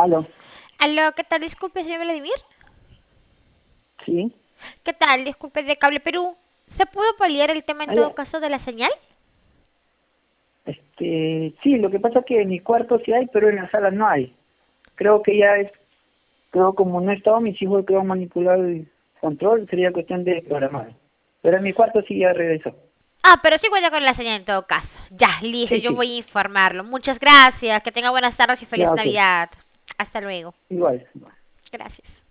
Aló, Aló, ¿qué tal? Disculpe, señor Vladimir. sí. ¿Qué tal? Disculpe, de Cable Perú. ¿Se pudo paliar el tema en Ah, todo ya. caso de la señal? Sí, lo que pasa es que en mi cuarto sí hay, pero en la sala no hay. Creo que creo como no estaba mis hijos, creo manipular el control, sería cuestión de programar. Pero en mi cuarto sí ya regresó. Ah, pero sí cuenta con la señal en todo caso. Ya, listo, Sí, yo sí, voy a informarlo. Muchas gracias, que tenga buenas tardes y feliz ya, ok. Navidad. Hasta luego. Igual. Gracias.